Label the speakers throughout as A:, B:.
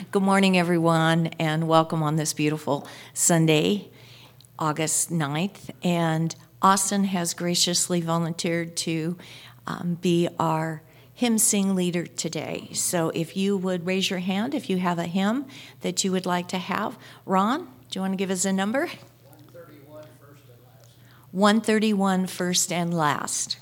A: Good morning, everyone, and welcome on this beautiful Sunday, August 9th. And Austin has graciously volunteered to be our hymn sing leader today. So if you would raise your hand if you have a hymn that you would like to have. Ron, do you want to give us a number?
B: 131, first and last.
A: 131, first and last.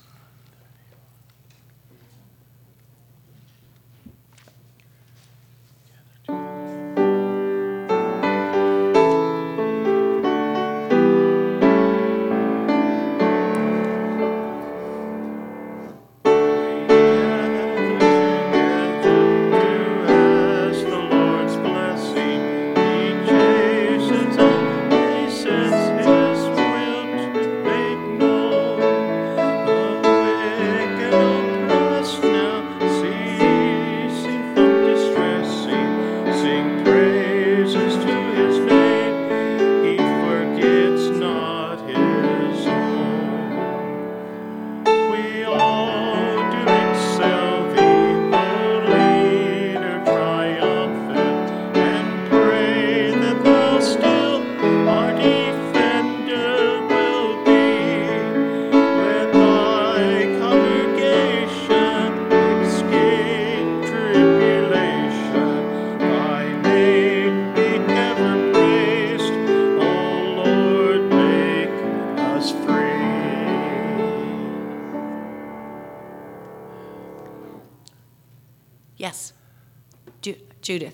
A: Yes, Judith.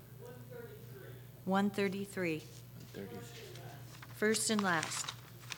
A: 133. First and last.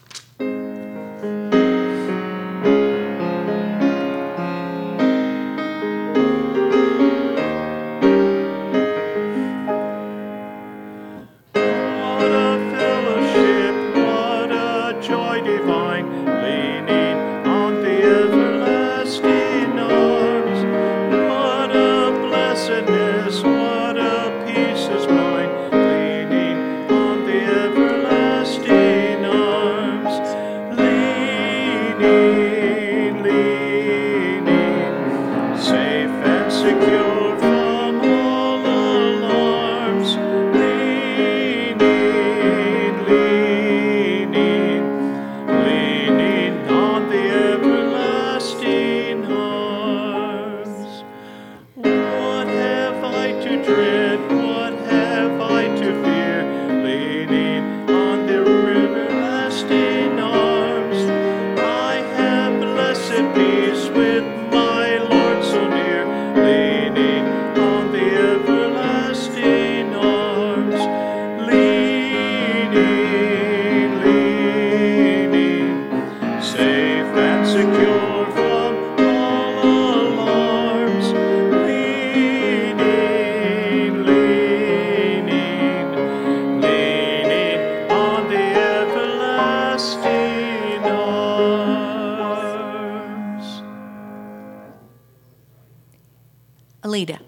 A: Alida.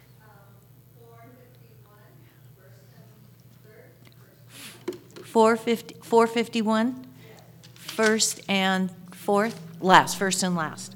A: 451, first and fourth, last, first and last.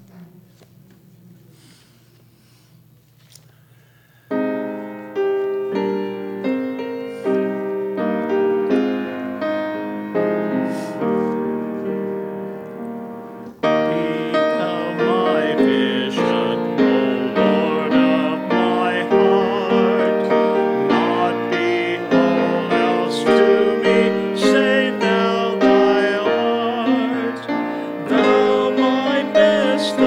C: Thou my best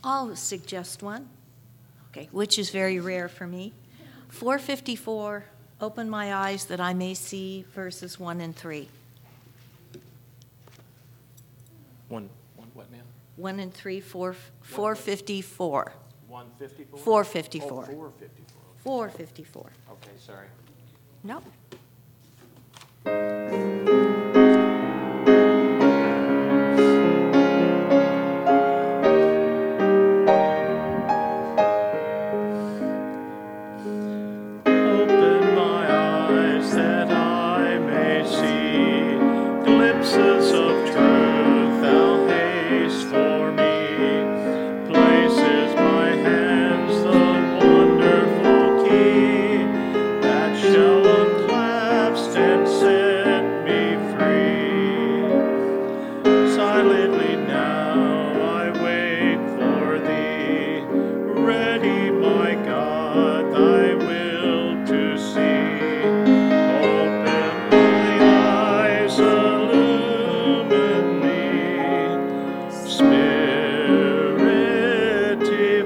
A: I'll suggest one, okay, which is very rare for me. 454, open my eyes that I may see, verses 1 and 3.
C: One what now?
A: 1 and 3, 454.
C: 154?
A: 454.
C: Oh, 454.
A: 454.
C: Okay, sorry.
A: No.
C: Open my eyes that I may see glimpses of truth thou hast for me. Places my hands the wonderful key that shall unclasp and set me free. Silently now I wait for thee, ready, my God, thy will to see. Open my eyes, illumine me, Spirit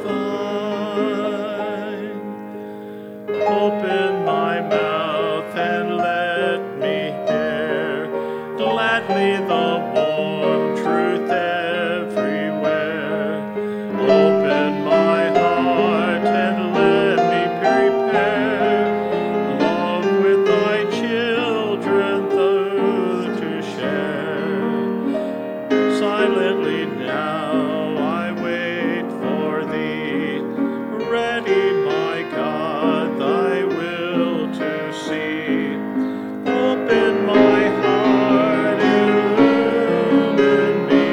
C: divine. Open my mouth and let me hear gladly the warm truth everywhere. Open my heart and let me prepare love with thy children thou to share. Silently now I wait for thee, ready, my God, thy will to see. Open my heart, illumine me,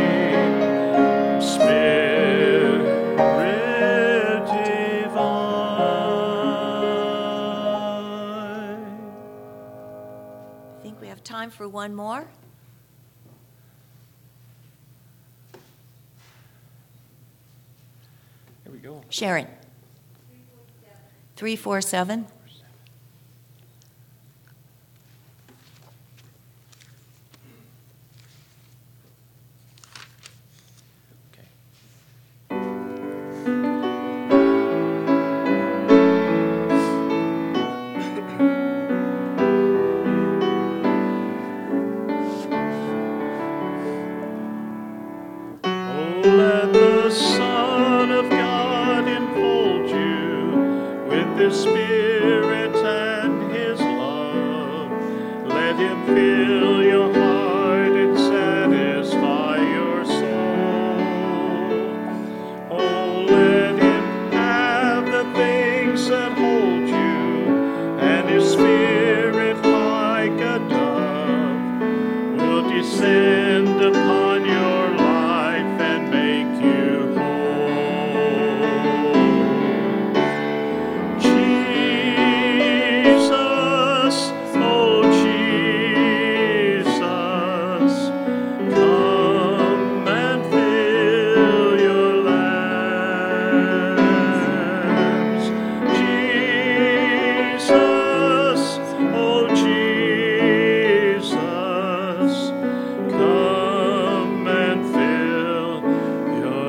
C: Spirit divine.
A: I think we have time for one more.
C: Here we go.
A: Sharon. 347.
C: Okay. Oh, let the Son of God enfold you with His Spirit and His love. Let Him fill your heart and satisfy your soul. Oh, let Him have the things that hold you, and His Spirit like a dove will descend upon your life and make you whole. Jesus, oh Jesus, come and fill your lambs. Jesus, oh Jesus, come and fill your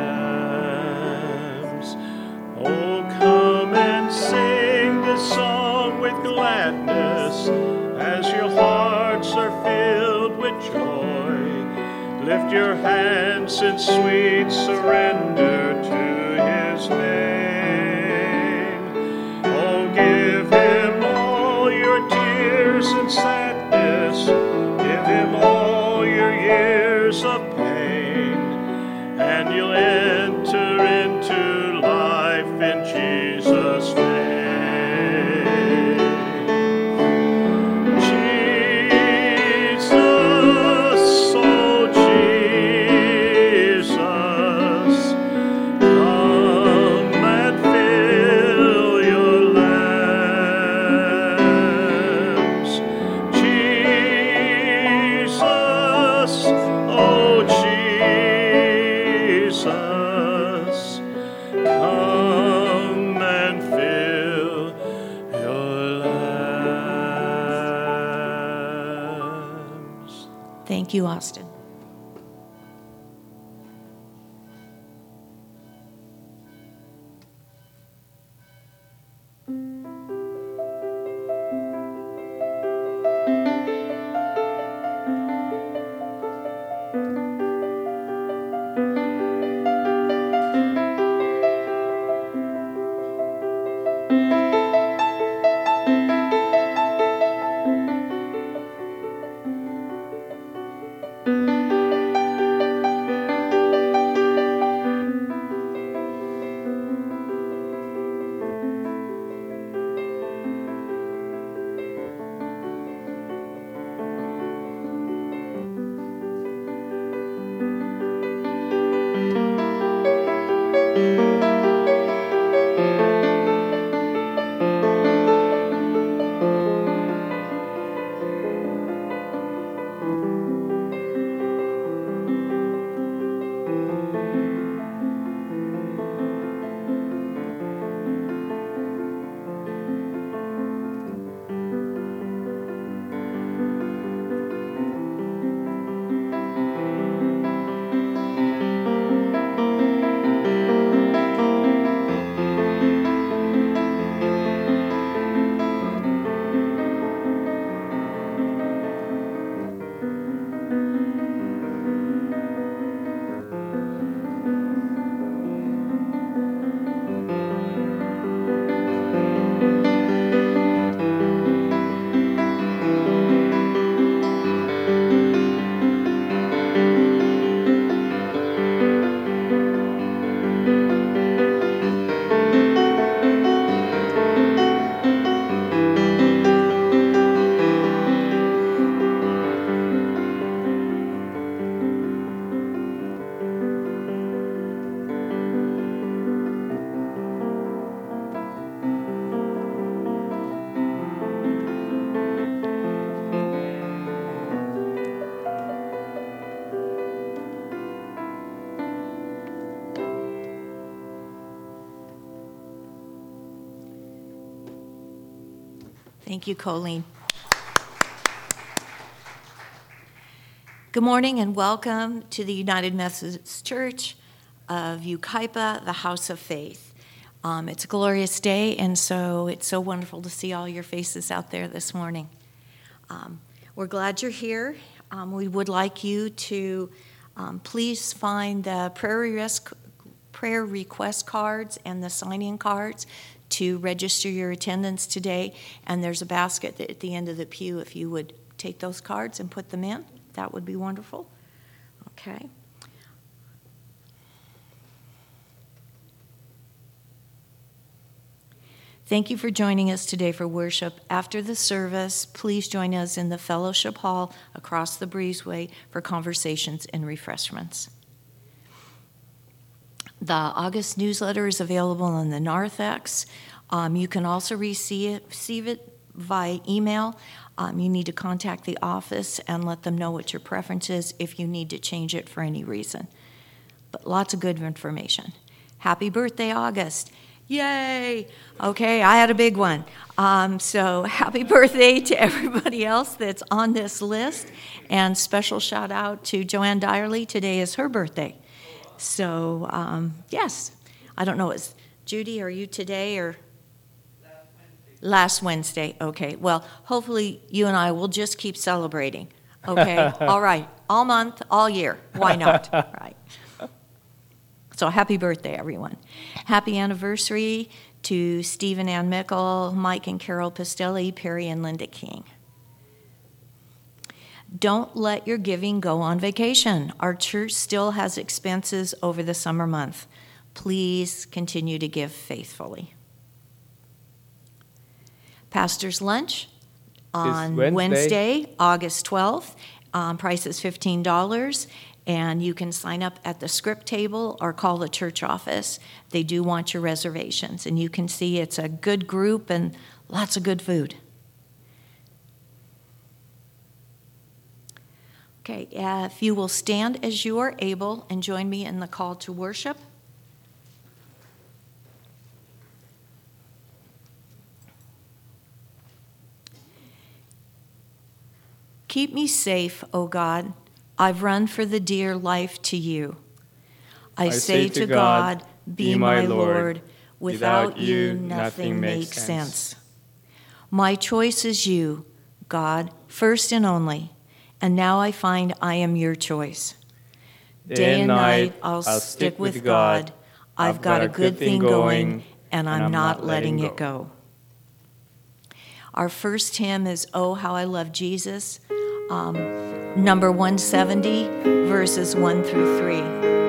C: lambs. Oh, come and sing this song with gladness as your hearts are filled with joy. Lift your hands in sweet surrender to His name. Oh, give Him all your tears and sadness. Give Him all your years of pain, and you'll enter into life in Jesus' name. Jesus, oh Jesus, come and fill your lambs. Jesus, oh Jesus, come and fill your lambs.
A: Thank you, Austin. Thank you, Colleen. Good morning and welcome to the United Methodist Church of Yucaipa, the House of Faith. It's a glorious day, and so it's so wonderful to see all your faces out there this morning. We're glad you're here. We would like you to please find the prayer request cards and the sign-in cards to register your attendance today, and there's a basket at the end of the pew if you would take those cards and put them in. That would be wonderful. Okay. Thank you for joining us today for worship. After the service, please join us in the fellowship hall across the breezeway for conversations and refreshments. The August newsletter is available on the Narthex. You can also receive it via email. You need to contact the office and let them know what your preference is if you need to change it for any reason. But lots of good information. Happy birthday, August. Yay! Okay, I had a big one. So happy birthday to everybody else that's on this list. And special shout out to Joanne Dyerly. Today is her birthday. So, yes. I don't know, is Judy, are you today or? Last Wednesday. Okay. Well, hopefully you and I will just keep celebrating. Okay. All right. All month, all year. Why not? Right. So happy birthday, everyone. Happy anniversary to Stephen Ann Mickle, Mike and Carol Pastelli, Perry and Linda King. Don't let your giving go on vacation. Our church still has expenses over the summer month. Please continue to give faithfully. Pastor's Lunch on Wednesday, August 12th. Price is $15, and you can sign up at the script table or call the church office. They do want your reservations, and you can see it's a good group and lots of good food. Okay, if you will stand as you are able and join me in the call to worship. Keep me safe, O God. I've run for the dear life to you. I say to God, be my Lord. Without you, nothing makes sense. My choice is you, God, first and only. And now I find I am your choice. Day and night, I'll stick with God. I've got a good thing going, and I'm not letting it go. Our first hymn is Oh, How I Love Jesus, number 170, verses 1 through 3.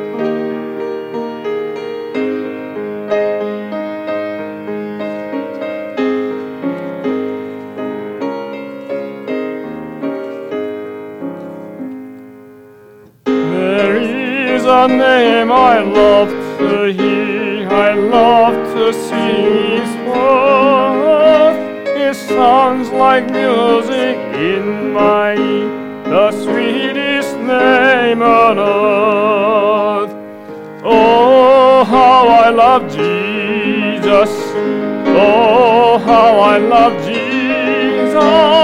C: A name I love to hear, I love to sing His word. It sounds like music in my ear, the sweetest name on earth. Oh, how I love Jesus. Oh, how I love Jesus.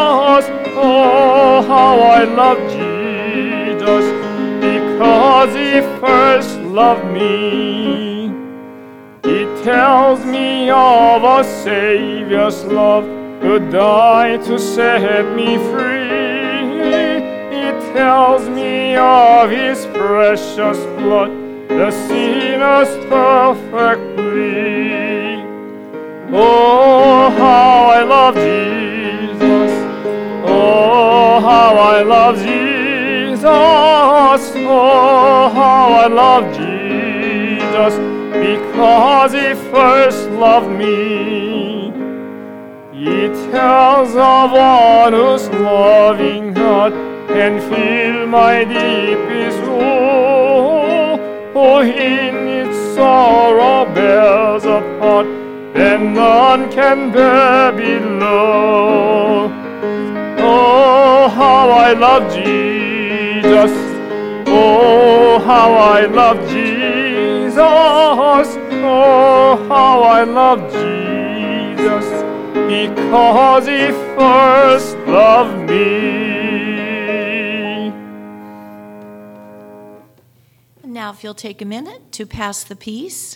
C: Oh, how I love Jesus. Because He first loved me. He tells me of a Savior's love who died to set me free. He tells me of His precious blood, the sinner's perfectly. Oh, how I love Jesus. Oh, how I love Jesus. Oh, how I love Jesus, because He first loved me. He tells of one whose loving heart can fill my deepest woe. Oh, in its sorrow bears a part that none can bear below. Oh, how I love Jesus. Oh, how I love Jesus. Oh, how I love Jesus. because he first loved me.
A: And now if you'll take a minute to pass the peace.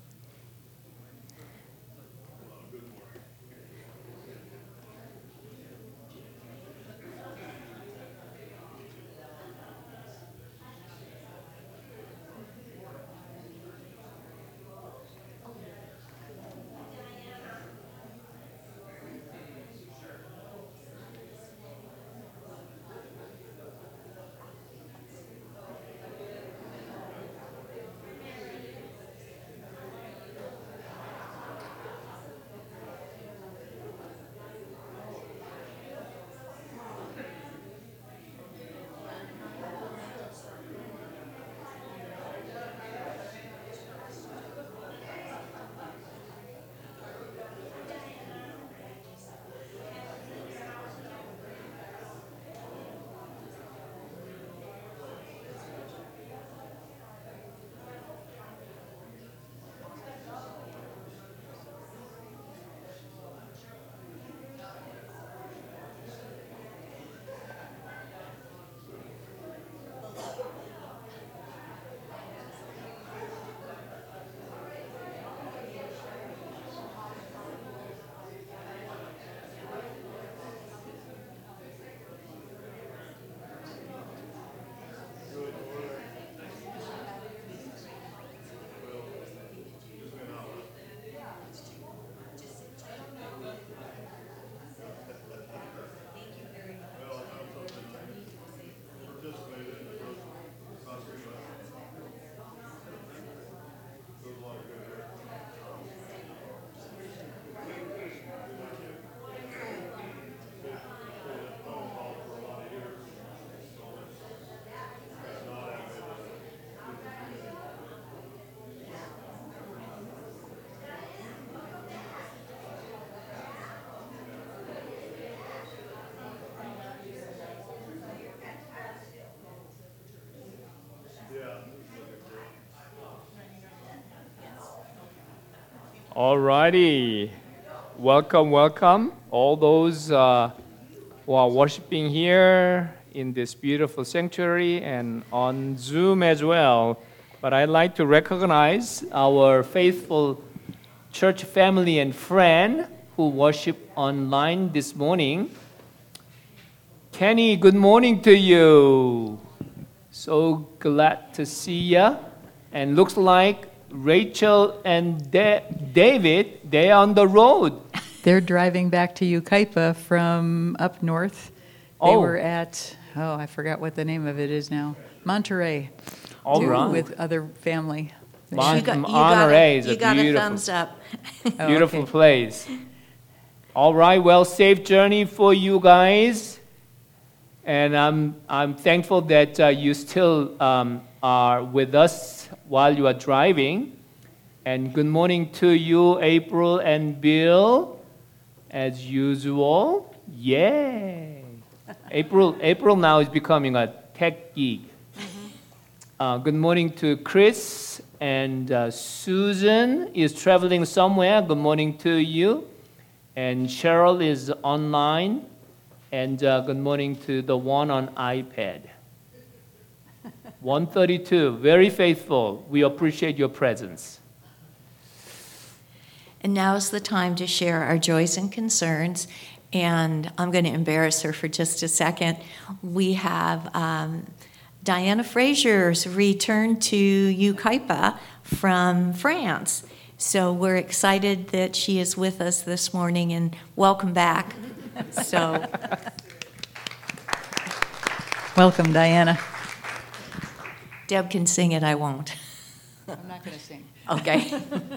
C: Alrighty, welcome, all those who are worshiping here in this beautiful sanctuary and on Zoom as well. But I'd like to recognize our faithful church family and friend who worship online this morning. Kenny, good morning to you. So glad to see ya. And looks like Rachel and David, they're on the road.
D: They're driving back to Yucaipa from up north. They were at, I forgot what the name of it is now, Monterey.
C: All right.
D: With other family.
C: Monterey is
A: you
C: a
A: got
C: beautiful,
A: a thumbs up.
C: beautiful
D: okay.
C: place. All right, well, safe journey for you guys. And I'm thankful that you still are with us while you are driving. And good morning to you, April and Bill, as usual. Yay! April now is becoming a tech geek. Good morning to Chris and Susan is traveling somewhere. Good morning to you. And Cheryl is online. And good morning to the one on iPad. 132, very faithful. We appreciate your presence.
A: And now's the time to share our joys and concerns. And I'm going to embarrass her for just a second. We have Diana Frazier's return to Yucaipa from France. So we're excited that she is with us this morning, and welcome back. So,
D: Welcome, Diana.
A: Deb can sing it, I won't.
D: I'm not going to sing.
A: Okay.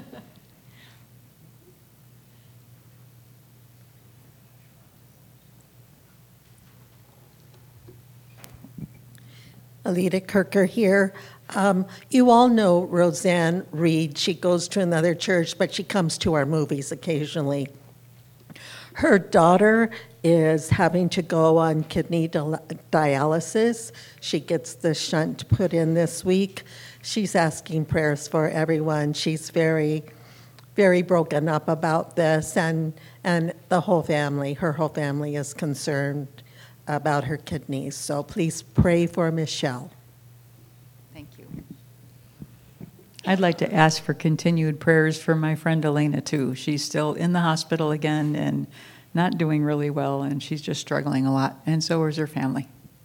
E: Alita Kirker here. You all know Roseanne Reed. She goes to another church, but she comes to our movies occasionally. Her daughter is having to go on kidney dialysis. She gets the shunt put in this week. She's asking prayers for everyone. She's very very broken up about this, and the whole family, her whole family is concerned about her kidneys. So please pray for Michelle.
D: Thank you. I'd like to ask for continued prayers for my friend Elena, too. She's still in the hospital again and not doing really well, and she's just struggling a lot, and so is her family.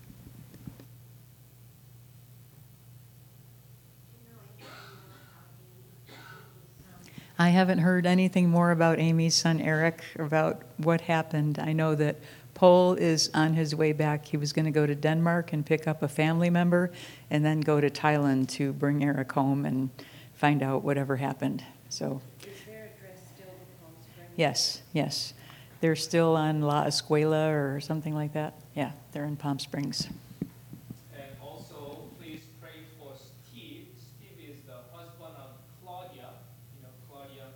D: I haven't heard anything more about Amy's son Eric, about what happened. I know that Paul is on his way back. He was going to go to Denmark and pick up a family member and then go to Thailand to bring Eric home and find out whatever happened. So,
F: Is their address still the Palm Springs?
D: yes, yes. They're still on La Escuela or something like that. Yeah, they're in Palm Springs.
C: And also, please pray for Steve. Steve is the husband of Claudia. Claudia,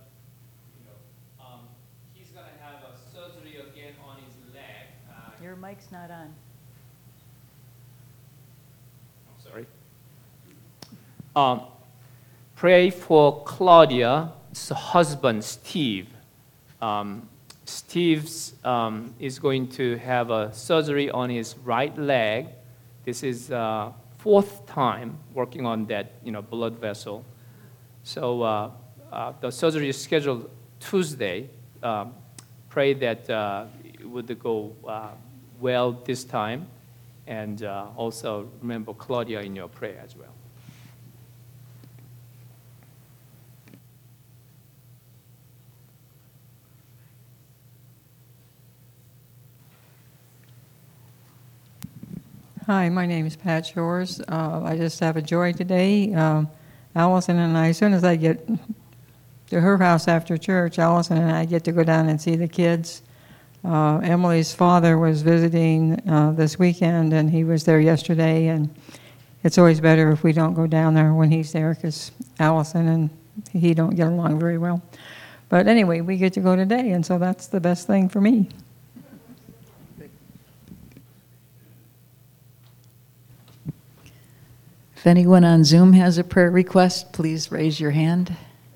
C: he's going to have a surgery again on his leg.
D: Your mic's not on.
C: I'm sorry. Pray for Claudia's husband, Steve. Steve's is going to have a surgery on his right leg. This is fourth time working on that, blood vessel. So the surgery is scheduled Tuesday. Pray that it would go well this time, and also remember Claudia in your prayer as well.
G: Hi, my name is Pat Shores. I just have a joy today. Allison and I, as soon as I get to her house after church, Allison and I get to go down and see the kids. Emily's father was visiting this weekend, and he was there yesterday, and it's always better if we don't go down there when he's there, because Allison and he don't get along very well. But anyway, we get to go today, and so that's the best thing for me.
D: If anyone on Zoom has a prayer request, please raise your hand.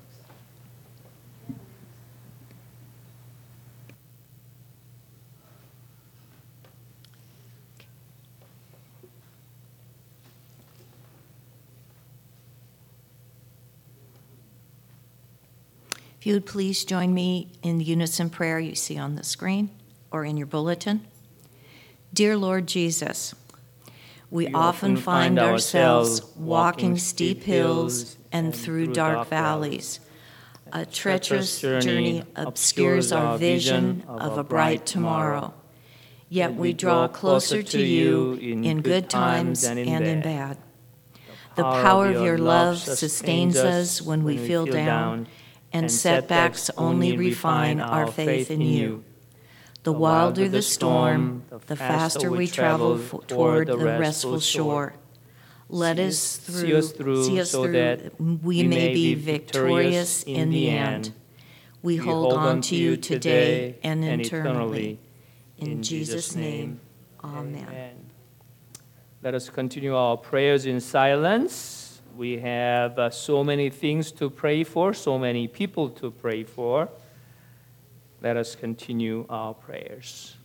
A: If you would please join me in the unison prayer you see on the screen or in your bulletin. Dear Lord Jesus, we often find ourselves walking steep hills and through dark valleys. A treacherous journey obscures our vision of a bright tomorrow. Yet we draw closer to you in good times and in bad. The power of your love sustains us when we feel down, and setbacks only refine our faith in you. The wilder the storm, the faster we travel toward the restful shore. Let us see us through so that we may be victorious in the end. We hold on to you today and eternally. In Jesus' name, amen.
C: Let us continue our prayers in silence. We have so many things to pray for, so many people to pray for. Let us continue our prayers.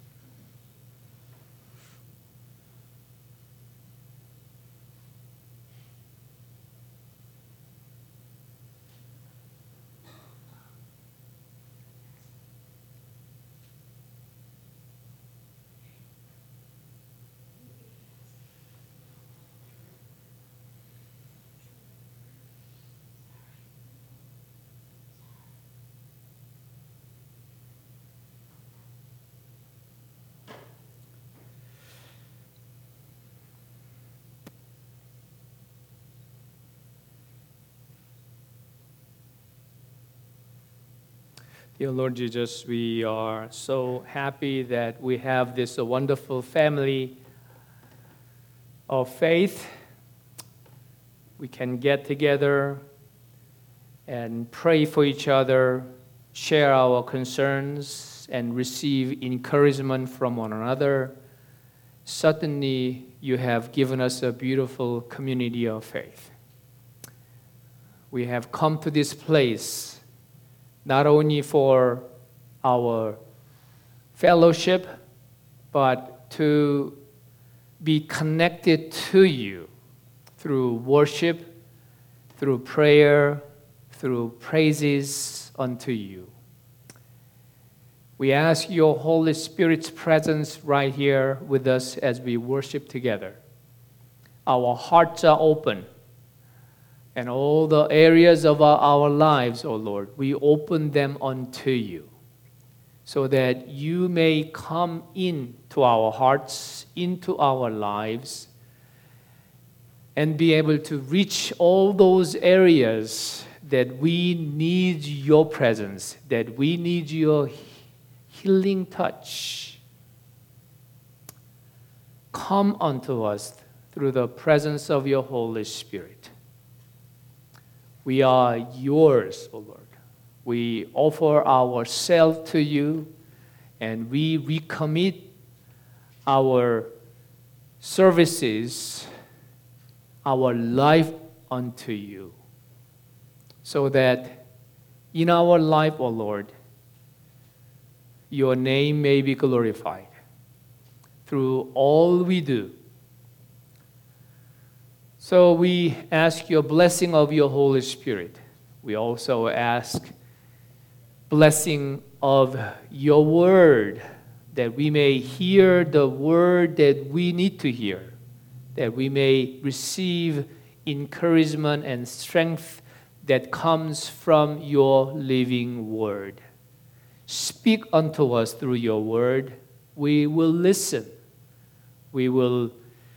C: Dear Lord Jesus, we are so happy that we have this wonderful family of faith. We can get together and pray for each other, share our concerns, and receive encouragement from one another. Certainly, you have given us a beautiful community of faith. We have come to this place not only for our fellowship, but to be connected to you through worship, through prayer, through praises unto you. We ask your Holy Spirit's presence right here with us as we worship together. Our hearts are open, and all the areas of our lives, O Lord, we open them unto you, so that you may come into our hearts, into our lives, and be able to reach all those areas that we need your presence, that we need your healing touch. Come unto us through the presence of your Holy Spirit. We are yours, O Lord. We offer ourselves to you, and we recommit our services, our life unto you, so that in our life, O Lord, your name may be glorified through all we do. So we ask your blessing of your Holy Spirit. We also ask blessing of your word, that we may hear the word that we need to hear, that we may receive encouragement and strength that comes from your living word. Speak unto us through your word. We will listen. We will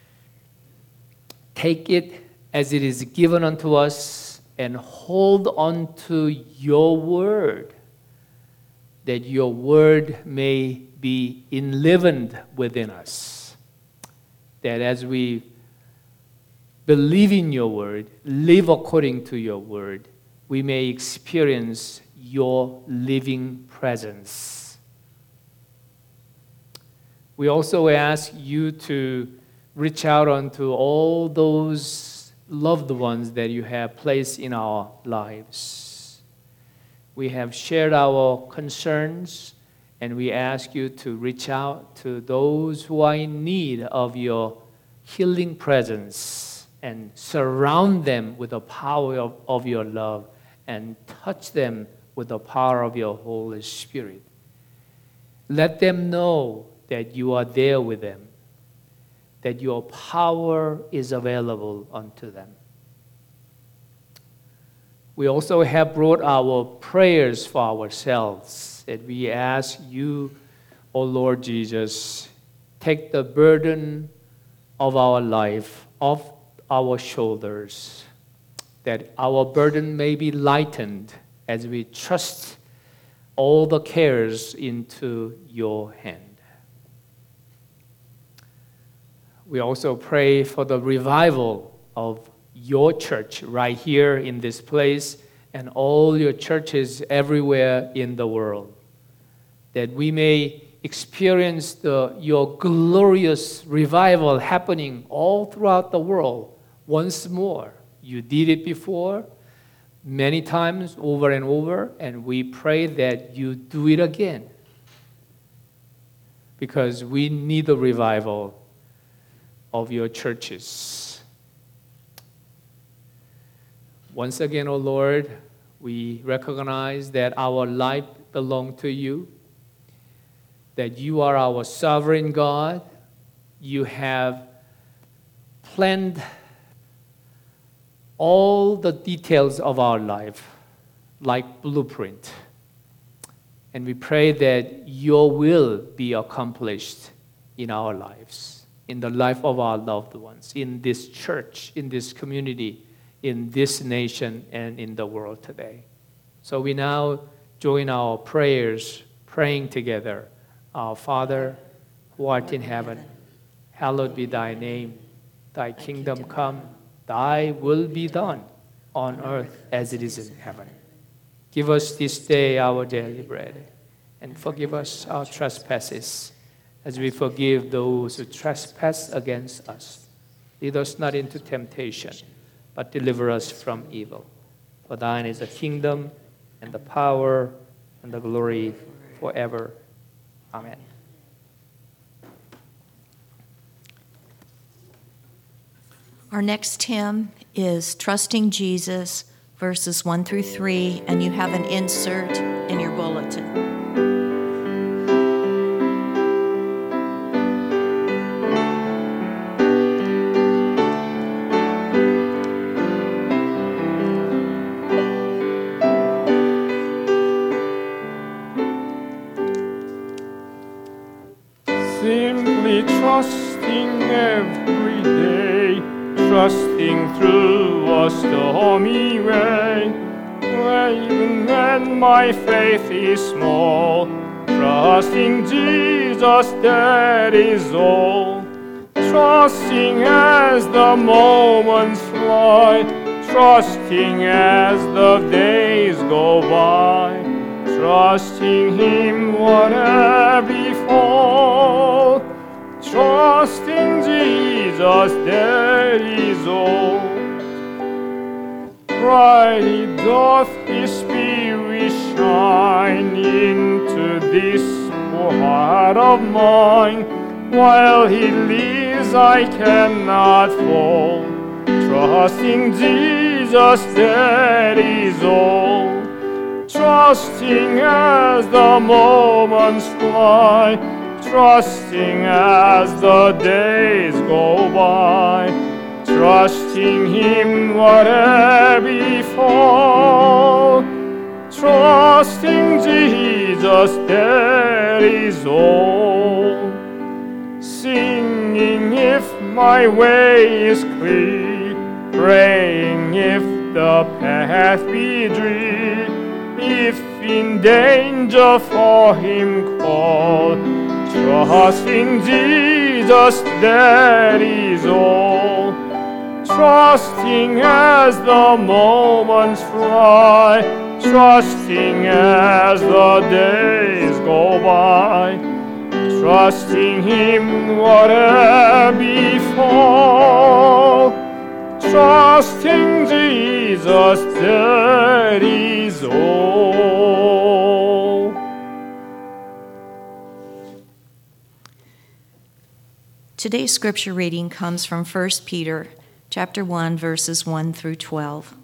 C: take it as it is given unto us and hold on to your word, that your word may be enlivened within us. That as we believe in your word, live according to your word, we may experience your living presence. We also ask you to reach out unto all those loved ones that you have placed in our lives. We have shared our concerns, and we ask you to reach out to those who are in need of your healing presence and surround them with the power of your love and touch them with the power of your Holy Spirit. Let them know that you are there with them, that your power is available unto them. We also have brought our prayers for ourselves, that we ask you, O Lord Jesus, take the burden of our life off our shoulders, that our burden may be lightened as we trust all the cares into your hand. We also pray for the revival of your church right here in this place and all your churches everywhere in the world, that we may experience your glorious revival happening all throughout the world once more. You did it before, many times over and over, and we pray that you do it again, because we need the revival of your churches. Once again, O Lord, we recognize that our life belongs to you, that you are our sovereign God. You have planned all the details of our life like blueprint. And we pray that your will be accomplished in our lives, in the life of our loved ones, in this church, in this community, in this nation, and in the world today. So we now join our prayers, praying together. Our Father, who art in heaven, hallowed be thy name. Thy kingdom come, thy will be done on earth as it is in heaven. Give us this day our daily bread, and forgive us our trespasses, as we forgive those who trespass against us. Lead us not into temptation, but deliver us from evil. For thine is the kingdom, and the power and the glory forever. Amen.
A: Our next hymn is Trusting Jesus, verses 1 through 3, and you have an insert in your bulletin.
C: Simply trusting every day, trusting through a stormy way. Even when my faith is small, trusting Jesus, that is all. Trusting as the moments fly, trusting as the days go by, trusting Him whatever befall. Trusting Jesus, that is all. Brightly doth His Spirit shine into this poor heart of mine. While He lives, I cannot fall. Trusting Jesus, that is all. Trusting as the moments fly, trusting as the days go by, trusting Him whatever befall. Trusting Jesus, that is all. Singing if my way is clear, praying if the path be drear, if in danger for Him call, trusting Jesus, that is all. Trusting as the moments fly, trusting as the days go by, trusting Him whatever befall. Trusting Jesus, that is all.
A: Today's scripture reading comes from 1 Peter chapter 1, verses 1 through 12.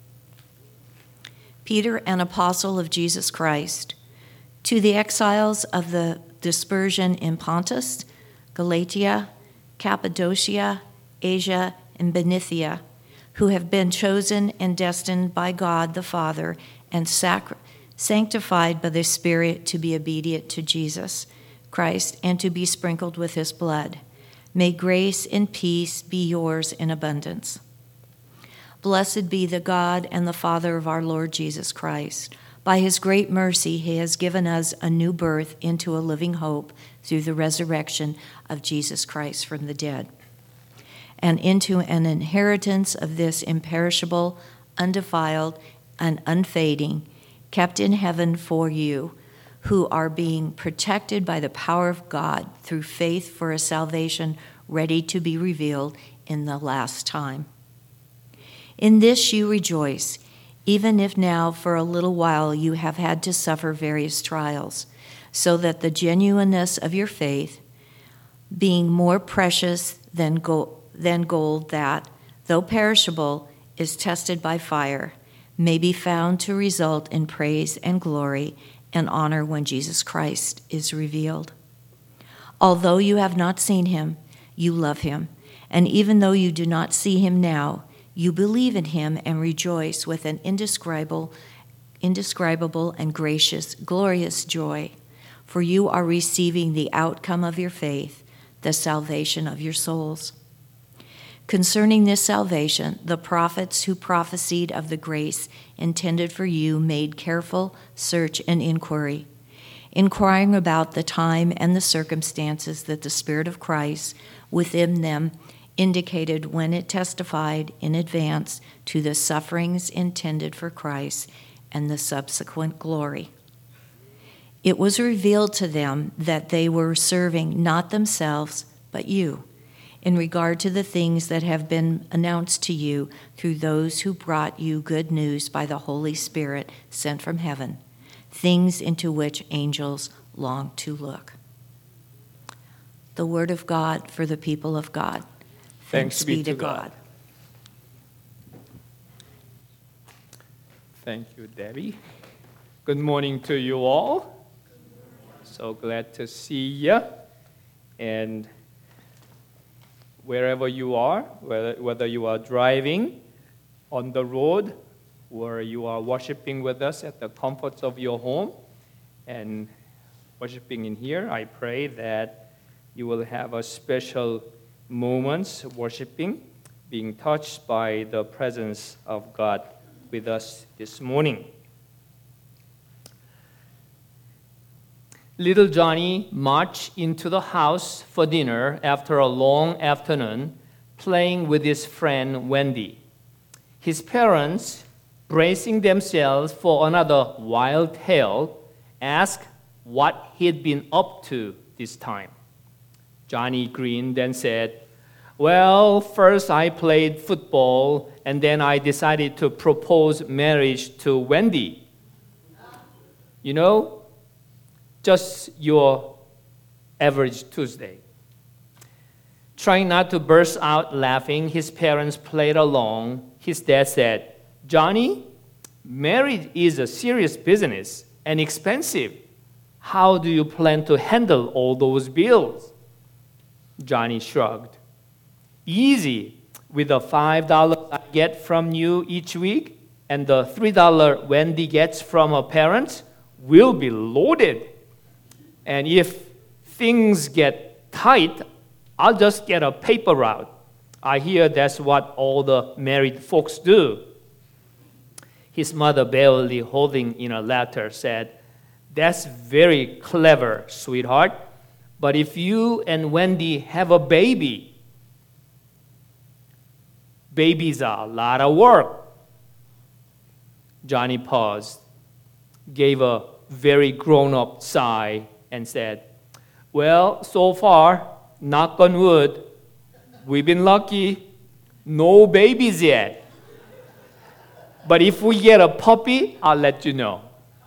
A: Peter, an apostle of Jesus Christ, to the exiles of the dispersion in Pontus, Galatia, Cappadocia, Asia, and Bithynia, who have been chosen and destined by God the Father and sanctified by the Spirit to be obedient to Jesus Christ and to be sprinkled with His blood. May grace and peace be yours in abundance. Blessed be the God and the Father of our Lord Jesus Christ. By His great mercy, He has given us a new birth into a living hope through the resurrection of Jesus Christ from the dead, and into an inheritance of this imperishable, undefiled, and unfading, kept in heaven for you, who are being protected by the power of God through faith for a salvation ready to be revealed in the last time. In this you rejoice, even if now for a little while you have had to suffer various trials, so that the genuineness of your faith, being more precious than gold that, though perishable, is tested by fire, may be found to result in praise and glory and honor when Jesus Christ is revealed. Although you have not seen Him, you love Him, and even though you do not see Him now, you believe in Him and rejoice with an indescribable and glorious joy, for you are receiving the outcome of your faith, the salvation of your souls. Concerning this salvation, the prophets who prophesied of the grace intended for you made careful search and inquiry, inquiring about the time and the circumstances that the Spirit of Christ within them indicated when it testified in advance to the sufferings intended for Christ and the subsequent glory. It was revealed to them that they were serving not themselves, but you, in regard to the things that have been announced to you through those who brought you good news by the Holy Spirit sent from heaven, things into which angels long to look. The word of God for the people of God.
C: Thanks be to God. Thank you, Debbie. Good morning to you all. So glad to see you. And wherever you are, whether you are driving on the road or you are worshiping with us at the comforts of your home and worshiping in here, I pray that you will have a special moments worshiping, being touched by the presence of God with us this morning. Little Johnny marched into the house for dinner after a long afternoon playing with his friend Wendy. His parents, bracing themselves for another wild tale, asked what he'd been up to this time. Johnny grinned and said, "Well, first I played football, and then I decided to propose marriage to Wendy. You know, just your average Tuesday." Trying not to burst out laughing, his parents played along. His dad said, "Johnny, marriage is a serious business and expensive. How do you plan to handle all those bills?" Johnny shrugged. "Easy. With the $5 I get from you each week and the $3 Wendy gets from her parents, we'll be loaded. And if things get tight, I'll just get a paper route. I hear that's what all the married folks do." His mother, barely holding in a letter, said, "That's very clever, sweetheart. But if you and Wendy have a baby, babies are a lot of work." Johnny paused, gave a very grown-up sigh, and said, "Well, so far, knock on wood, we've been lucky. No babies yet. But if we get a puppy, I'll let you know."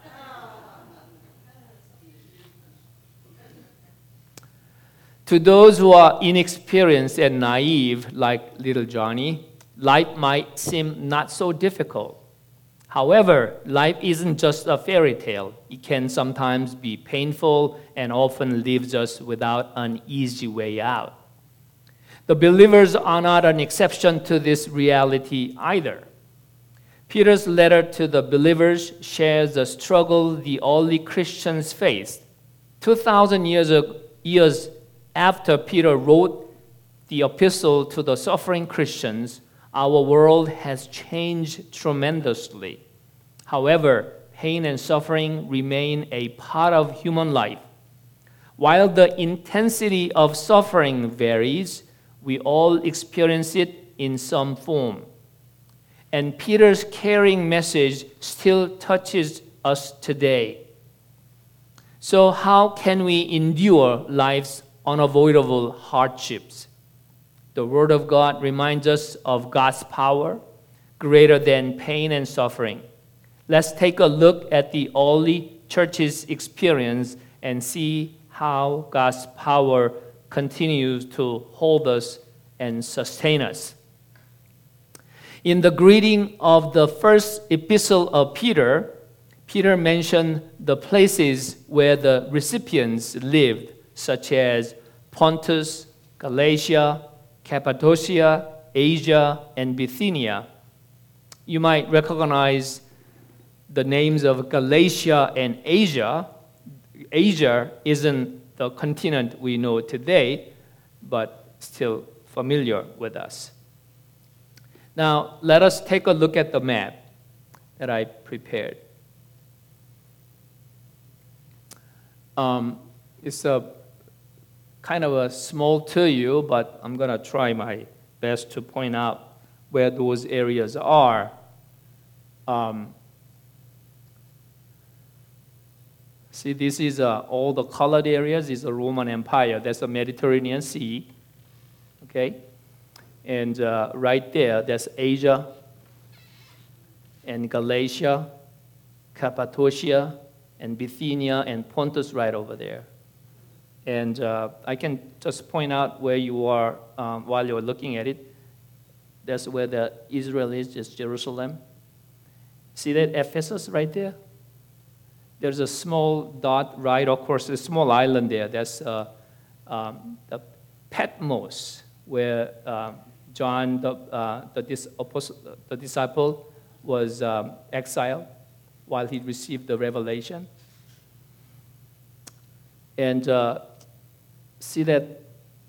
C: To those who are inexperienced and naive, like little Johnny, life might seem not so difficult. However, life isn't just a fairy tale. It can sometimes be painful and often leaves us without an easy way out. The believers are not an exception to this reality either. Peter's letter to the believers shares the struggle the early Christians faced. 2,000 years after Peter wrote the epistle to the suffering Christians, our world has changed tremendously. However, pain and suffering remain a part of human life. While the intensity of suffering varies, we all experience it in some form. And Peter's caring message still touches us today. So how can we endure life's unavoidable hardships? The Word of God reminds us of God's power greater than pain and suffering. Let's take a look at the early church's experience and see how God's power continues to hold us and sustain us. In the greeting of the first epistle of Peter, Peter mentioned the places where the recipients lived, such as Pontus, Galatia, Cappadocia, Asia, and Bithynia. You might recognize the names of Galatia and Asia. Asia isn't the continent we know today, but still familiar with us. Now, let us take a look at the map that I prepared. It's a kind of a small to you, but I'm going to try my best to point out where those areas are. See, this is all the colored areas is the Roman Empire. That's the Mediterranean Sea. okay? And right there, that's Asia and Galatia, Cappadocia, and Bithynia, and Pontus right over there. And I can just point out where you are while you're looking at it. That's where the Israel is, just Jerusalem. See that Ephesus right there? There's a small dot right across a small island there. That's the Patmos, where John, the disciple, was exiled while he received the revelation. And see that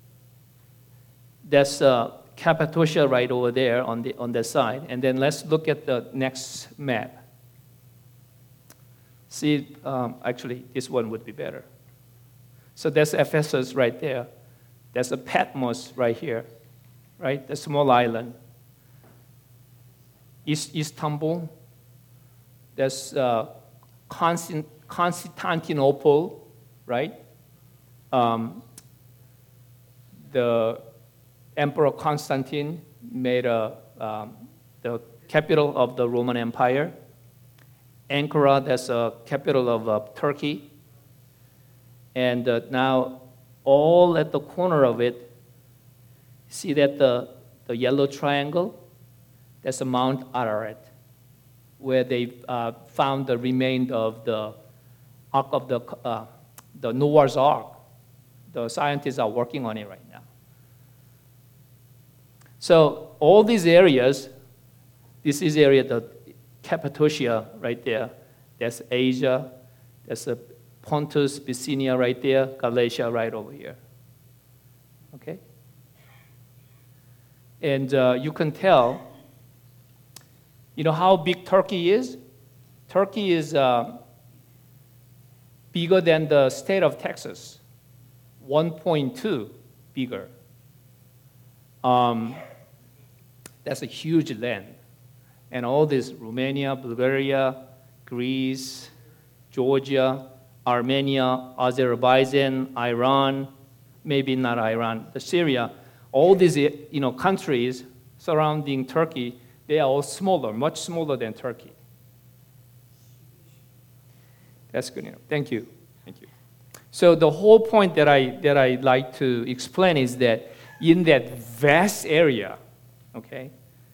C: that's Cappadocia right over there on the side. And then let's look at the next map. See, actually, this one would be better. So that's Ephesus right there. There's a Patmos right here, right? The small island. Istanbul. There's Constantinople, right? The Emperor Constantine made the capital of the Roman Empire. Ankara, that's a capital of Turkey. And now, all at the corner of it, see that the yellow triangle? That's a Mount Ararat, where they found the remains of the Ark of the Noah's Ark. The scientists are working on it right now. So all these areas, this is area, the Cappadocia right there. That's Asia. That's Pontus, Bithynia right there. Galatia right over here. Okay? And you can tell, you know how big Turkey is? Turkey is bigger than the state of Texas, 1.2 bigger. That's a huge land. And all this, Romania, Bulgaria, Greece, Georgia, Armenia, Azerbaijan, Iran, maybe not Iran, but Syria, all these countries surrounding Turkey, they are all smaller, much smaller than Turkey. That's good enough. Thank you. Thank you. So the whole point that I like to explain is that in that vast area, okay,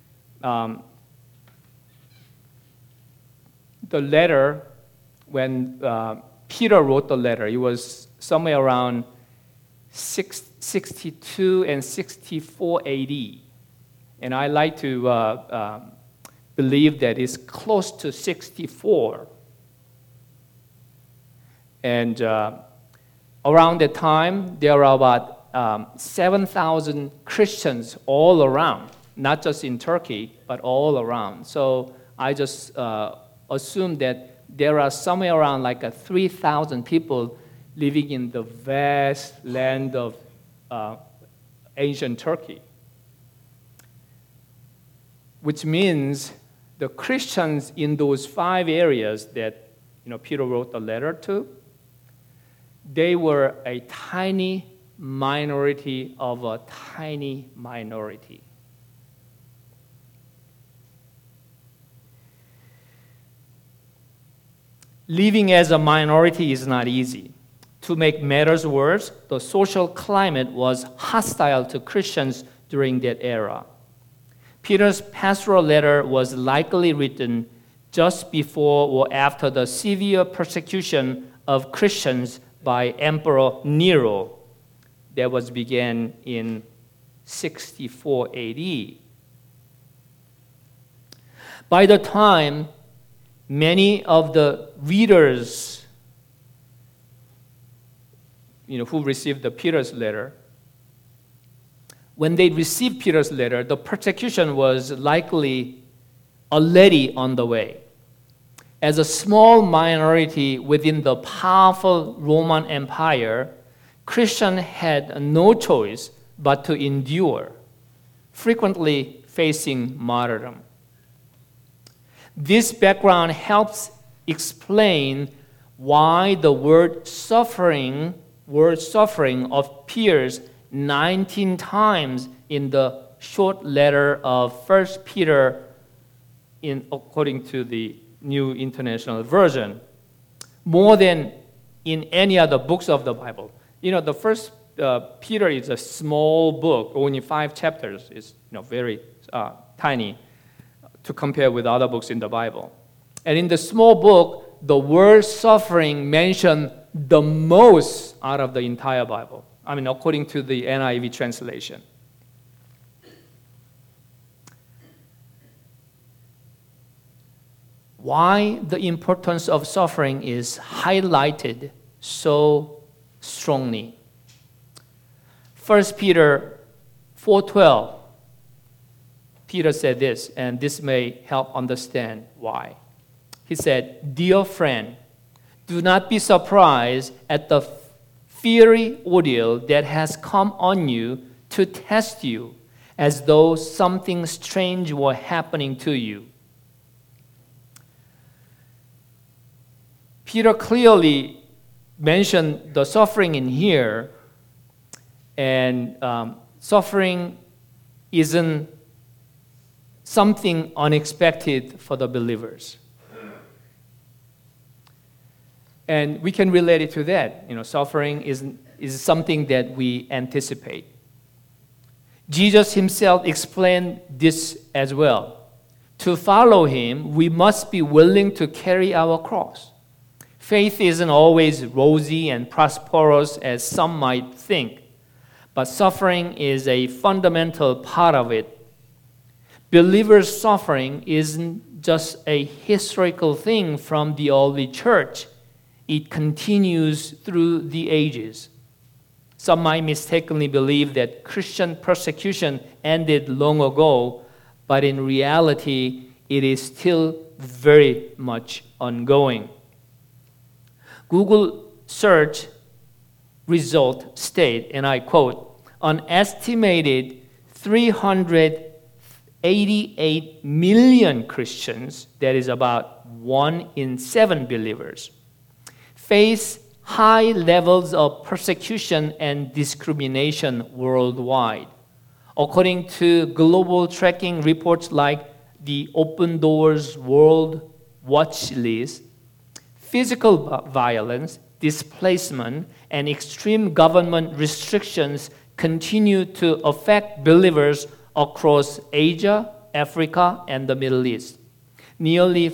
C: the letter, when Peter wrote the letter, it was somewhere around 62 and 64 AD. And I like to believe that it's close to 64. And around that time, there are about 7,000 Christians all around, not just in Turkey, but all around. So I just assume that there are somewhere around like 3,000 people living in the vast land of ancient Turkey, which means the Christians in those 5 areas that Peter wrote the letter to, they were a tiny minority of a tiny minority. Living as a minority is not easy. To make matters worse, the social climate was hostile to Christians during that era. Peter's pastoral letter was likely written just before or after the severe persecution of Christians by Emperor Nero that was began in 64 AD. By the time many of the readers, who received the Peter's letter, when they received Peter's letter, the persecution was likely already on the way. As a small minority within the powerful Roman Empire, Christians had no choice but to endure, frequently facing martyrdom. This background helps explain why the word suffering appears 19 times in the short letter of 1 Peter according to the New International Version, more than in any other books of the Bible. The first Peter is a small book, only 5 chapters. It's very tiny to compare with other books in the Bible. And in the small book, the word suffering mentioned the most out of the entire Bible. According to the NIV translation. Why the importance of suffering is highlighted so strongly. 1 Peter 4:12, Peter said this, and this may help understand why. He said, "Dear friend, do not be surprised at the fiery ordeal that has come on you to test you, as though something strange were happening to you." Peter clearly mentioned the suffering in here, and suffering isn't something unexpected for the believers. And we can relate it to that. Suffering is something that we anticipate. Jesus himself explained this as well. To follow him, we must be willing to carry our cross. Faith isn't always rosy and prosperous as some might think, but suffering is a fundamental part of it. Believers' suffering isn't just a historical thing from the early church. It continues through the ages. Some might mistakenly believe that Christian persecution ended long ago, but in reality, it is still very much ongoing. Google search result state, and I quote, "An estimated 388 million Christians, that is about 1 in 7 believers, face high levels of persecution and discrimination worldwide." According to global tracking reports like the Open Doors World Watch List, physical violence, displacement, and extreme government restrictions continue to affect believers across Asia, Africa, and the Middle East. Nearly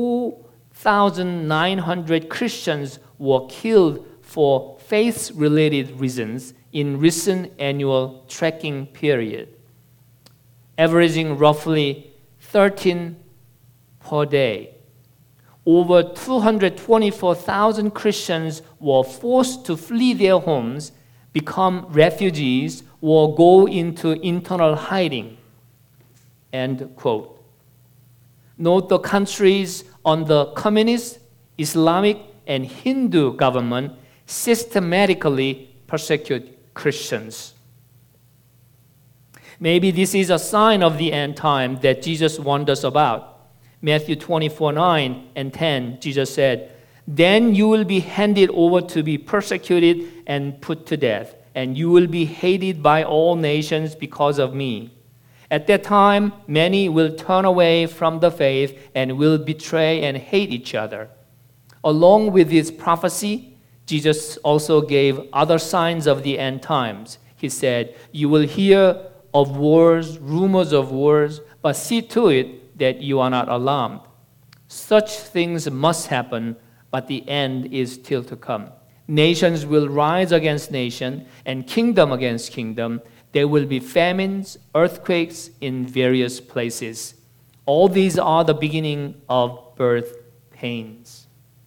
C: 4,900 Christians were killed for faith-related reasons in recent annual tracking period, averaging roughly 13 per day. Over 224,000 Christians were forced to flee their homes, become refugees, or go into internal hiding. End quote. Note the countries under communist, Islamic, and Hindu government systematically persecute Christians. Maybe this is a sign of the end time that Jesus warned us about. Matthew 24:9 and 10, Jesus said, "Then you will be handed over to be persecuted and put to death, and you will be hated by all nations because of me. At that time, many will turn away from the faith and will betray and hate each other." Along with this prophecy, Jesus also gave other signs of the end times. He said, "You will hear of wars, rumors of wars, but see to it that you are not alarmed. Such things must happen, but the end is still to come. Nations will rise against nation, and kingdom against kingdom. There will be famines, earthquakes in various places. All these are the beginning of birth pains."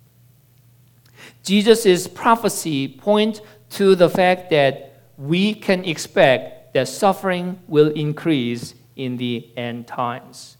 C: Jesus' prophecy points to the fact that we can expect that suffering will increase in the end times.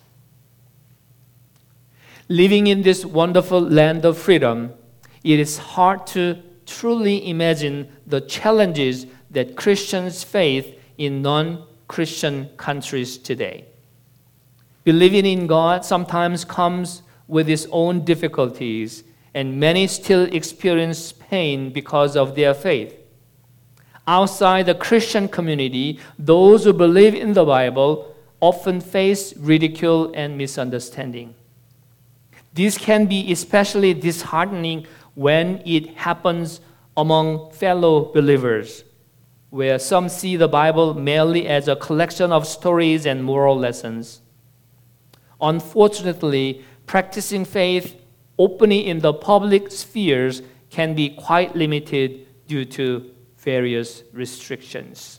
C: Living in this wonderful land of freedom, it is hard to truly imagine the challenges that Christians face in non-Christian countries today. Believing in God sometimes comes with its own difficulties, and many still experience pain because of their faith. Outside the Christian community, those who believe in the Bible often face ridicule and misunderstanding. This can be especially disheartening when it happens among fellow believers, where some see the Bible merely as a collection of stories and moral lessons. Unfortunately, practicing faith openly in the public spheres can be quite limited due to various restrictions.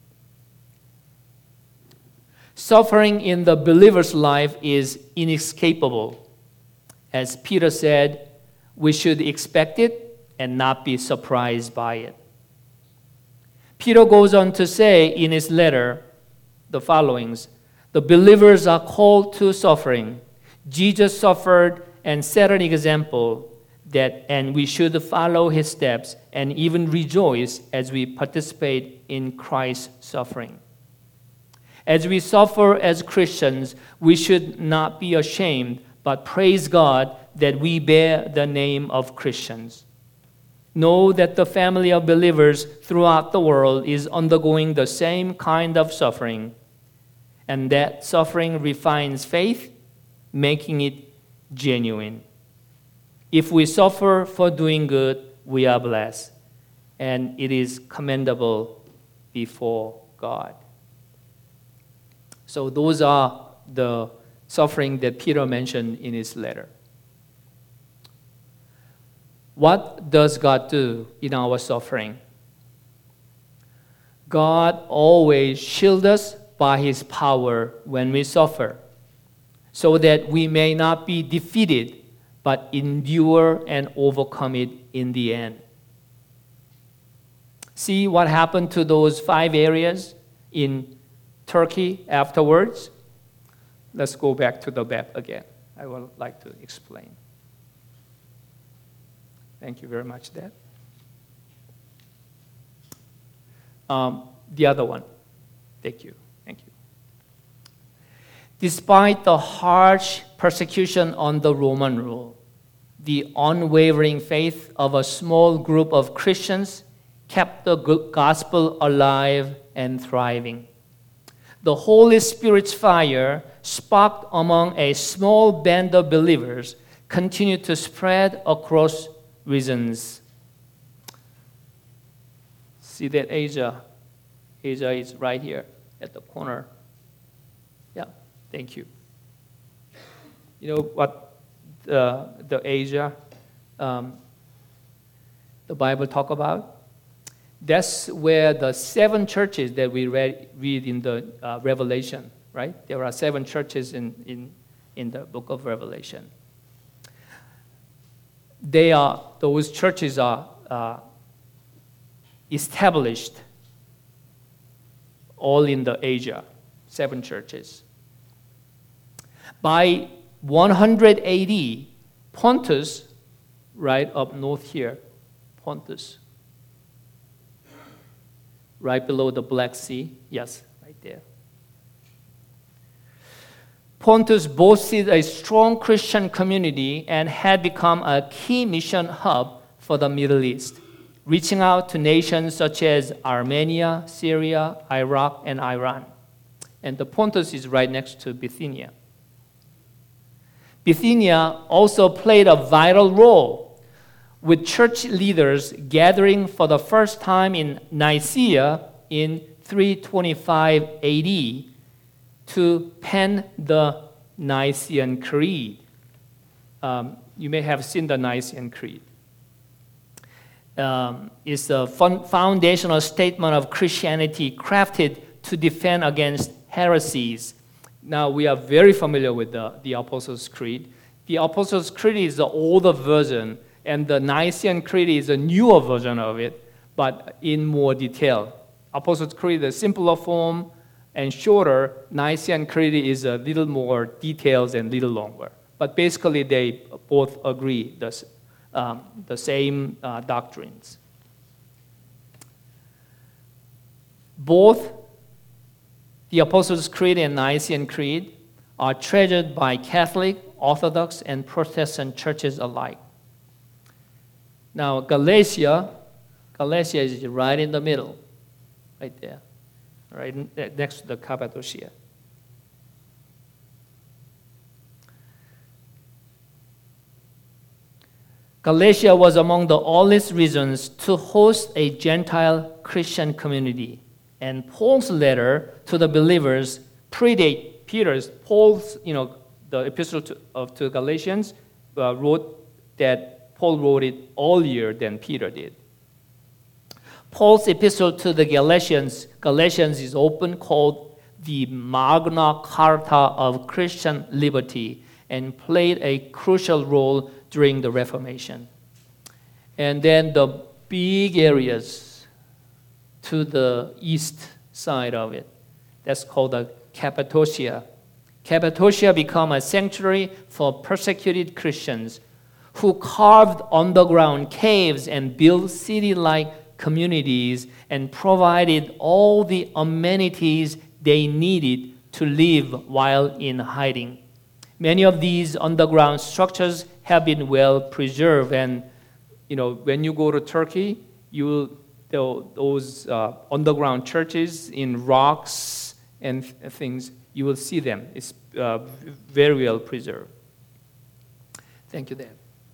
C: Suffering in the believer's life is inescapable. As Peter said, we should expect it and not be surprised by it. Peter goes on to say in his letter the followings: the believers are called to suffering. Jesus suffered and set an example and we should follow his steps and even rejoice as we participate in Christ's suffering. As we suffer as Christians, we should not be ashamed, but praise God that we bear the name of Christians. Know that the family of believers throughout the world is undergoing the same kind of suffering, and that suffering refines faith, making it genuine. If we suffer for doing good, we are blessed, and it is commendable before God. So those are the suffering that Peter mentioned in his letter. What does God do in our suffering? God always shields us by his power when we suffer, so that we may not be defeated, but endure and overcome it in the end. See what happened to those 5 areas in Turkey afterwards? Let's go back to the map again. I would like to explain. Thank you very much, Dad. The other one. Thank you. Despite the harsh persecution on the Roman rule, the unwavering faith of a small group of Christians kept the gospel alive and thriving. The Holy Spirit's fire, sparked among a small band of believers, continued to spread across regions. See that Asia? Asia is right here at the corner. Yeah, thank you. You know what the Asia, the Bible talk about? That's where the 7 churches that we read in the Revelation, right? There are 7 churches in the book of Revelation. Those churches are established all in the Asia, 7 churches. By 100 AD, Pontus, right up north here, Pontus, right below the Black Sea, yes, right there. Pontus boasted a strong Christian community and had become a key mission hub for the Middle East, reaching out to nations such as Armenia, Syria, Iraq, and Iran. And the Pontus is right next to Bithynia. Bithynia also played a vital role, with church leaders gathering for the first time in Nicaea in 325 AD to pen the Nicene Creed. You may have seen the Nicene Creed. It's a foundational statement of Christianity crafted to defend against heresies. Now, we are very familiar with the Apostles' Creed. The Apostles' Creed is the older version, and the Nicene Creed is a newer version of it, but in more detail. Apostles' Creed is a simpler form and shorter. Nicene Creed is a little more detailed and a little longer. But basically, they both agree the same doctrines. Both the Apostles' Creed and Nicene Creed are treasured by Catholic, Orthodox, and Protestant churches alike. Now, Galatia is right in the middle. right there, right next to the Cappadocia. Galatia was among the earliest regions to host a Gentile Christian community, and Paul's letter to the believers predate Peter's. Paul's, the epistle to Galatians Paul wrote it earlier than Peter did. Paul's epistle to the Galatians is often called the Magna Carta of Christian liberty and played a crucial role during the Reformation. And then the big areas to the east side of it, that's called the Cappadocia. Cappadocia became a sanctuary for persecuted Christians who carved underground caves and built city-like communities and provided all the amenities they needed to live while in hiding. Many of these underground structures have been well preserved, and when you go to Turkey, those underground churches in rocks and things, you will see them. It's very well preserved. Thank you, Dad.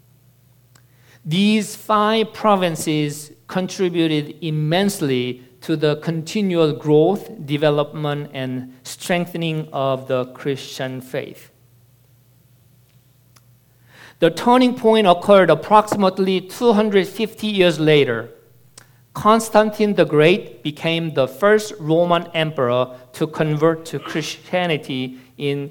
C: These 5 provinces contributed immensely to the continual growth, development, and strengthening of the Christian faith. The turning point occurred approximately 250 years later. Constantine the Great became the first Roman emperor to convert to Christianity in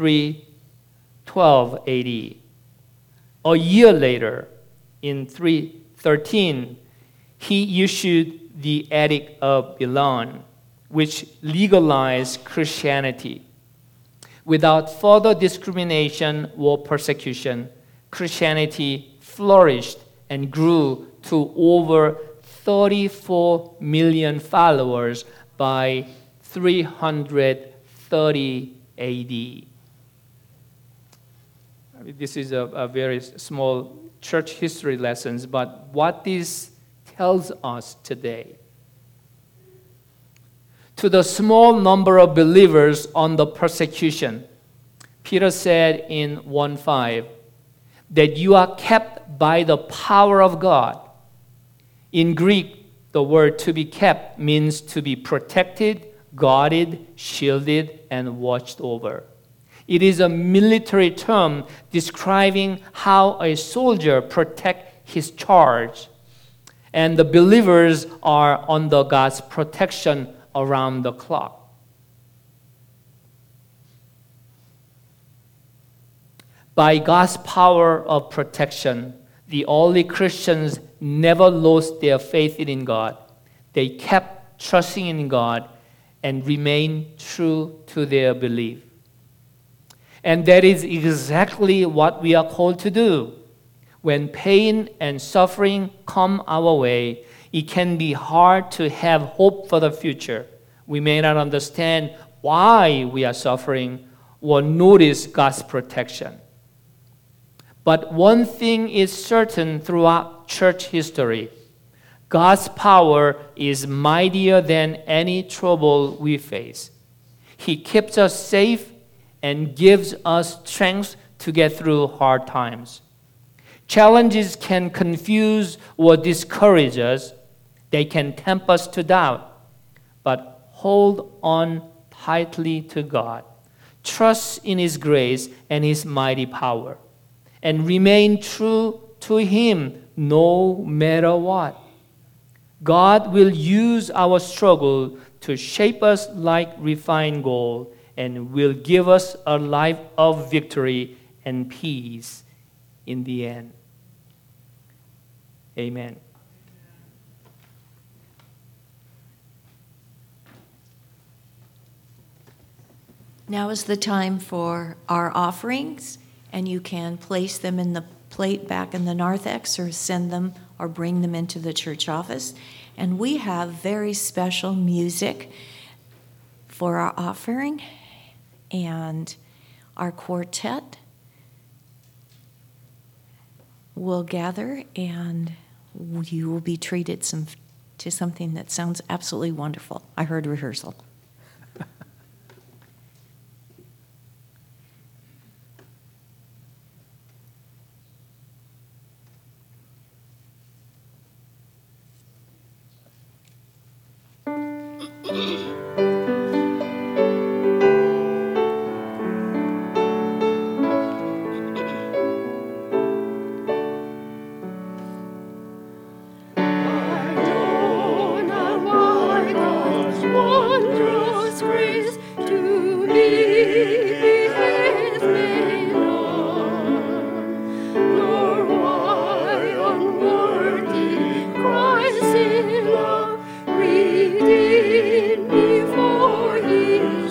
C: 312 AD. A year later, in 313, he issued the Edict of Milan, which legalized Christianity. Without further discrimination or persecution, Christianity flourished and grew to over 34 million followers by 330 AD. This is a very small church history lessons, but what this tells us today. To the small number of believers on the persecution, Peter said in 1:5 that you are kept by the power of God. In Greek, the word to be kept means to be protected, guarded, shielded, and watched over. It is a military term describing how a soldier protects his charge, and the believers are under God's protection around the clock. By God's power of protection, the early Christians never lost their faith in God. They kept trusting in God and remained true to their belief. And that is exactly what we are called to do. When pain and suffering come our way, it can be hard to have hope for the future. We may not understand why we are suffering or notice God's protection. But one thing is certain throughout church history. God's power is mightier than any trouble we face. He keeps us safe and gives us strength to get through hard times. Challenges can confuse or discourage us. They can tempt us to doubt. But hold on tightly to God. Trust in His grace and His mighty power. And remain true to Him no matter what. God will use our struggle to shape us like refined gold and will give us a life of victory and peace in the end. Amen.
A: Now is the time for our offerings, and you can place them in the plate back in the narthex or send them or bring them into the church office. And we have very special music for our offering, and our quartet will gather, and you will be treated to something that sounds absolutely wonderful. I heard rehearsal.
F: Wondrous grace to me has made known, nor why unworthy Christ in love redeemed me for His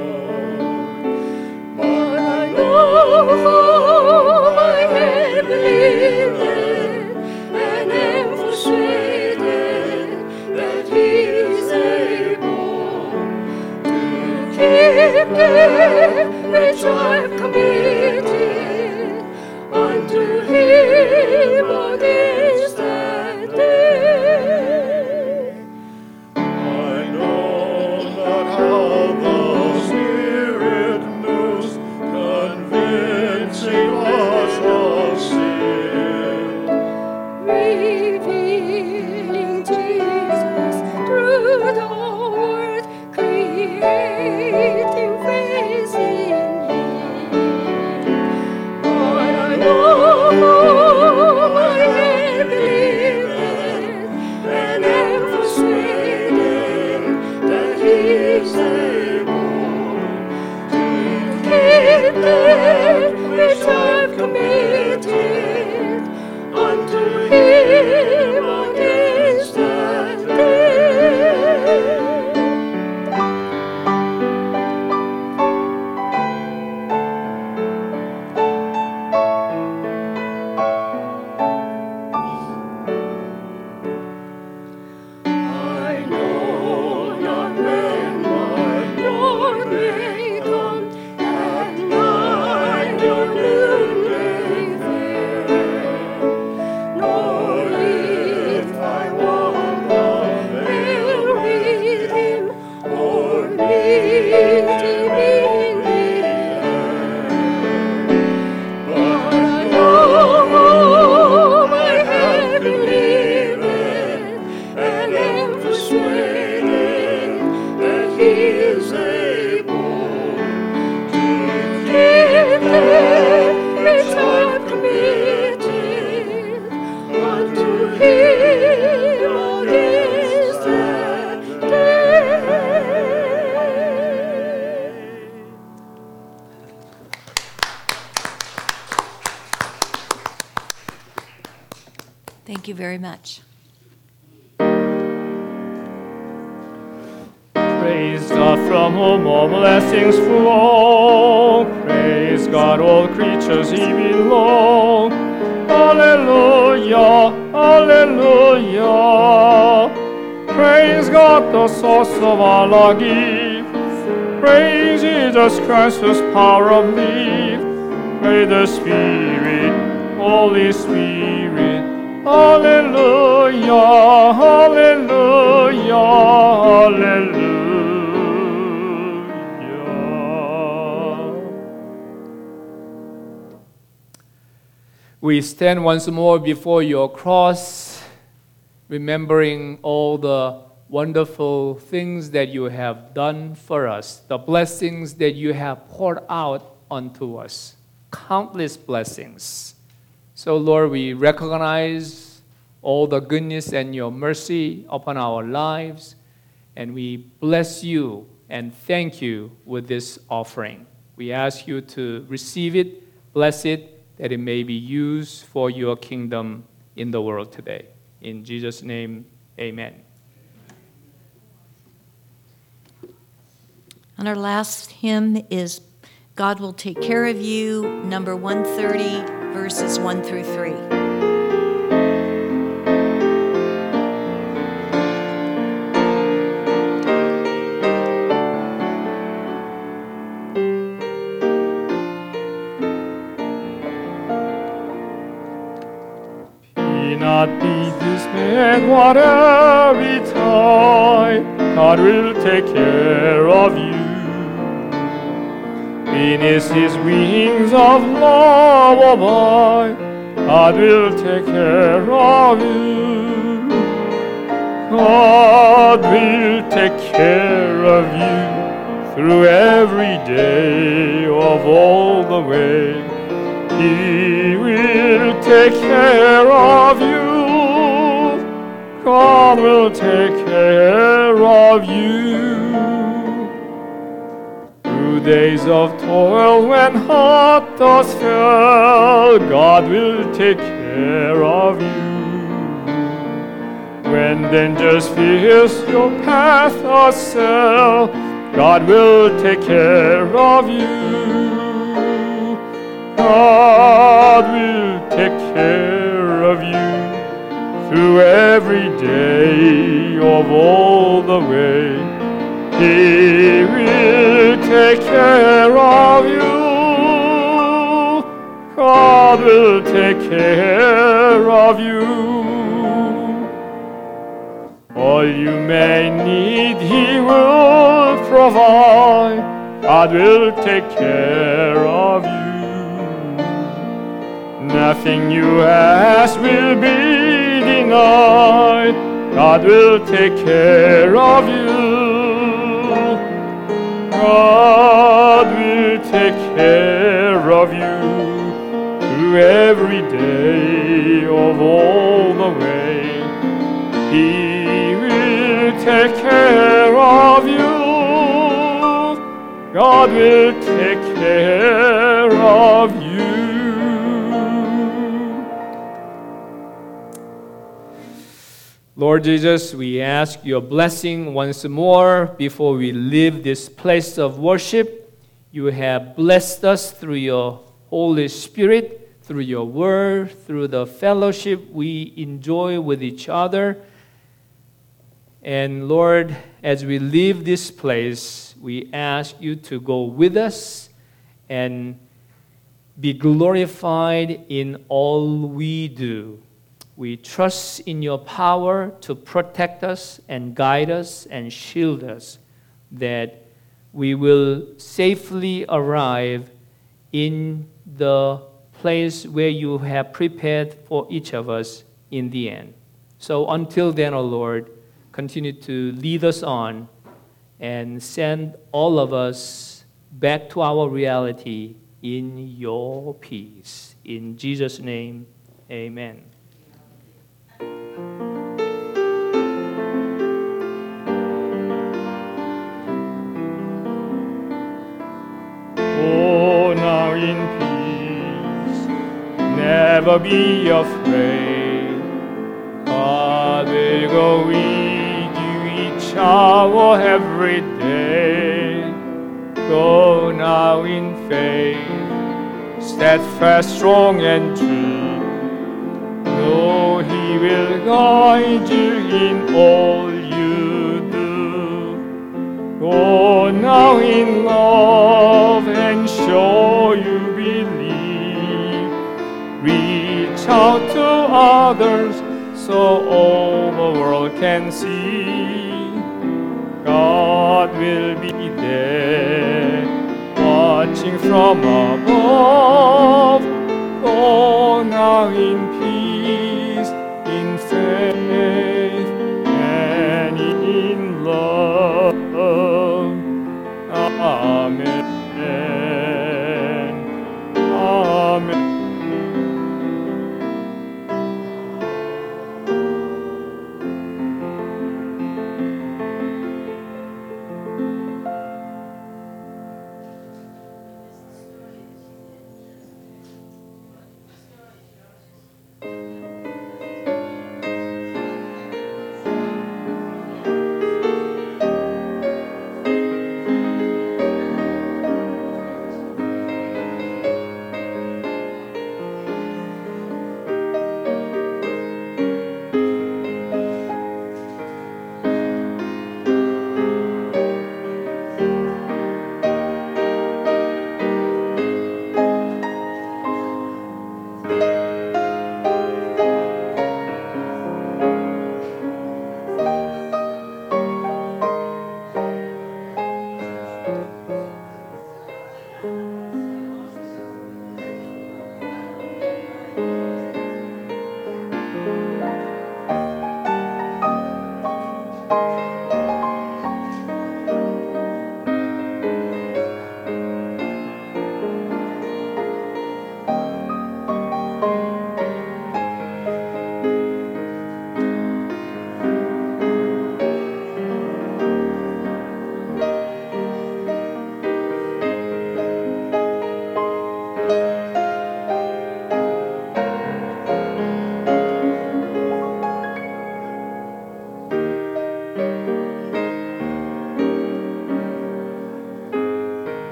F: own. But I know whom I have believed in, and am persuaded that He is able to keep me which I've committed unto Him against that day.
H: I know not how the Spirit moves, convincing us of sin.
F: Revealing Jesus through the Word, creating faith in Him. But I know I have believed and am persuaded that He is able to keep me which I've committed unto Him against that day. I know not when my Lord may come at night or noonday fair, nor if I walk the vale with Him or meet Him in the air. But I know whom I have believed and am persuaded that He is able to keep me which I've committed unto Him against that day.
A: Thank you very much.
C: Praise God from whom all blessings flow. Praise God, all creatures He belong. Alleluia, alleluia. Praise God, the source of all our gift. Praise Jesus Christ, whose power of life. Praise the Spirit, Holy Spirit. Alleluia, alleluia, alleluia. We stand once more before your cross, remembering all the wonderful things that you have done for us, the blessings that you have poured out onto us, countless blessings. So, Lord, we recognize all the goodness and your mercy upon our lives, and we bless you and thank you with this offering. We ask you to receive it, bless it, that it may be used for your kingdom in the world today. In Jesus' name, amen.
A: And our last hymn is God Will Take Care of You, number 130, verses 1 through 3.
H: not be dismayed, whatever betide, God will take care of you. Beneath his wings of love abide, God will take care of you. God will take care of you through every day of all the way. He will take care of you. God will take care of you. Through days of toil when hard thoughts fell, God will take care of you. When dangers fears your path assail, God will take care of you. God will take care of you through every day of all the way. He will take care of you. God will take care of you. All you may need, He will provide. God will take care of you. Nothing you ask will be denied. God will take care of you. God will take care of you through every day of all the way. He will take care of you. God will take care of you. Lord Jesus, we ask your blessing once more before we leave this place of worship. You have blessed us through your Holy Spirit, through your word, through the fellowship we enjoy with each other. And Lord, as we leave this place, we ask you to go with us and be glorified in all we do. We trust in your power to protect us and guide us and shield us, that we will safely arrive in the place where you have prepared for each of us in the end. So until then, O Lord, continue to lead us on and send all of us back to our reality in your peace. In Jesus' name, amen. Oh, now in peace, never be afraid. God will go with you each hour, every day. Go now in faith, steadfast, strong, and true. Know He will guide you in all you do. Go now in love and show you believe. Reach out to others so all the world can see. God will be there, watching from above. Go now in peace, in faith, and in love. Amen. Amen.